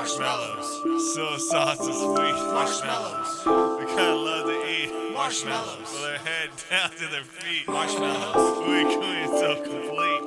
Marshmallows. So soft and sweet. Marshmallows. We kinda love to eat. Marshmallows. With their head down to their feet. Marshmallows. We queen so complete.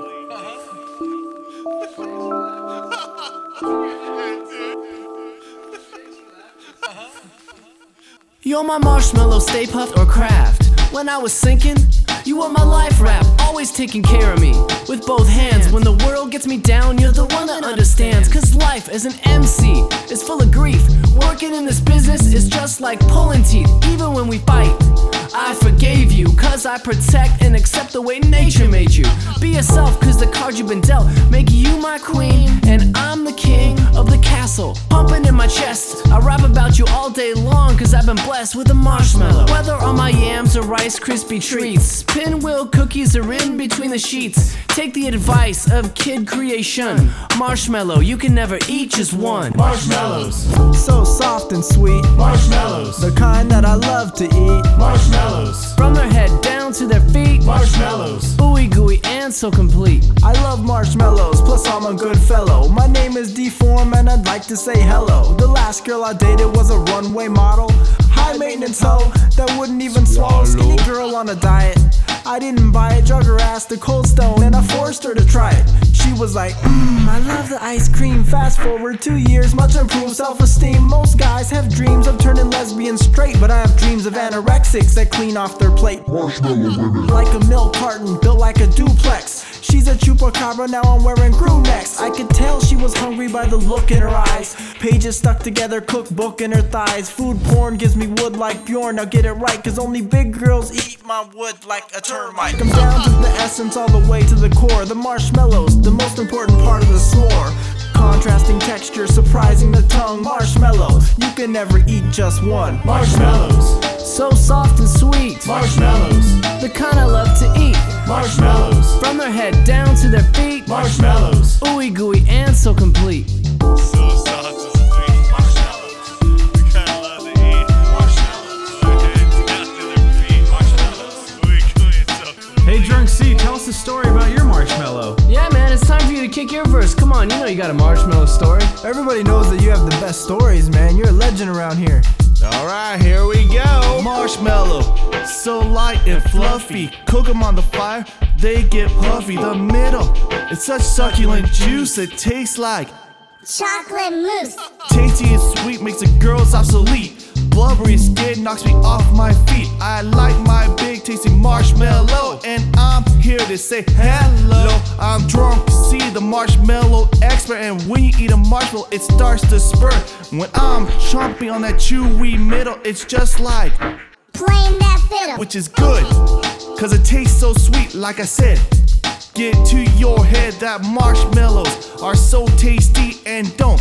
You're my marshmallow, Stay Puft or Kraft. When I was sinking, you were my life rap, always taking care of me with both hands. When the world gets me down, you're the one that understands. Cause life as an MC is full of grief. Working in this business is just like pulling teeth. Even when we fight, I forgave you, cause I protect and accept the way nature made you. Be yourself, cause the cards you've been dealt make you my queen, and I'm the king of the castle. Pumping in my chest, I rap about you all day long, cause I've been blessed with a marshmallow. Whether on my yams or Rice Krispie treats, pinwheel cookies are in between the sheets. Take the advice of kid creation. Marshmallow, you can never eat just one. Marshmallows, so soft and sweet. Marshmallows, the kind that I love to eat. Marshmallows, from their head down to their feet. Marshmallows, ooey gooey and so complete. I love marshmallows, plus I'm a good fellow. My name is Deform and I'd like to say hello. The last girl I dated was a runway model, high maintenance hoe that wouldn't even swallow. Skinny girl on a diet, I didn't buy it. Drug her ass to Cold Stone and I forced her to try it. She was like, I love the ice cream. Fast forward 2 years, much improved self-esteem. Most guys have dreams of turning lesbian straight, but I have dreams of anorexics that clean off their plate. Marshmallow women. Like a milk carton built like a duplex. She's a chupacabra, now I'm wearing crew necks. I could tell she was hungry by the look in her eyes. Pages stuck together, cookbook in her thighs. Food porn gives me wood like Bjorn, now get it right, cause only big girls eat my wood like a termite. I'm down to the essence all the way to the core. The marshmallows, the most important part of the s'more. Contrasting texture, surprising the tongue. Marshmallows, you can never eat just one. Marshmallows, so soft and sweet. Marshmallows, the kind I love to eat. Marshmallows, from their head down to their feet. Marshmallows, ooey gooey and so complete. So soft and sweet. Marshmallows. We kinda love to eat. Marshmallows. With their head down to their feet. Marshmallows. Ooey gooey and so complete. Hey Drunk C, tell us the story about your marshmallow. Yeah man, it's time for you to kick your verse. Come on, you know you got a marshmallow story. Everybody knows that you have the best stories, man. You're a legend around here. Alright, here we go. Marshmallow, so light and fluffy. Cook them on the fire, they get puffy. The middle, it's such succulent juice. It tastes like chocolate mousse. Tasty and sweet, makes the girls obsolete. Blubbery skin knocks me off my feet. I like my big tasty marshmallow, and I'm here to say hello. I'm Drunk C, the marshmallow expert, and when you eat a marshmallow, it starts to spurt. When I'm chomping on that chewy middle, it's just like playing that fiddle, which is good, cause it tastes so sweet. Like I said, get to your head that marshmallows are so tasty, and don't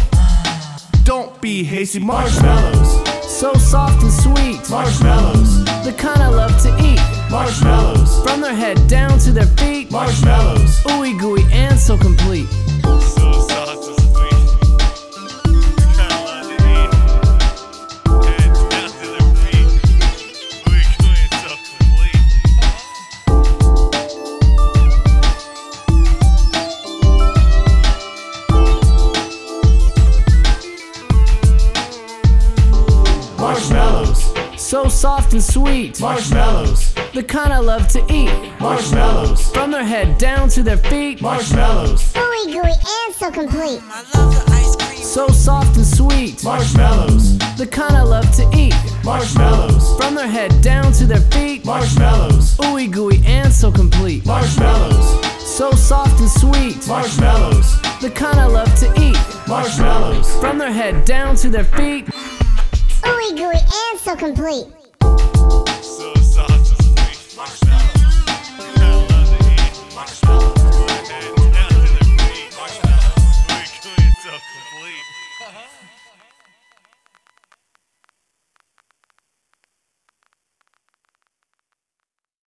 be hasty. Marshmallows, so soft and sweet. Marshmallows, the kind I love to eat. Marshmallows, from their head down to their feet. Marshmallows, ooey gooey and so complete. So soft and sweet. We kinda love to eat. Head down to their feet. Ooey gooey and so complete. Marshmallows, so soft and sweet. Marshmallows, the kind I love to eat. Marshmallows, from their head down to their feet. Marshmallows, ooey gooey and so complete. I love the ice cream. So soft and sweet. Marshmallows, the kind I love to eat. Marshmallows, from their head down to their feet. Marshmallows, ooey gooey and so complete. Marshmallows, so soft and sweet. Marshmallows, the kind I love to eat. Marshmallows, from their head down to their feet. Ooey gooey and so complete. So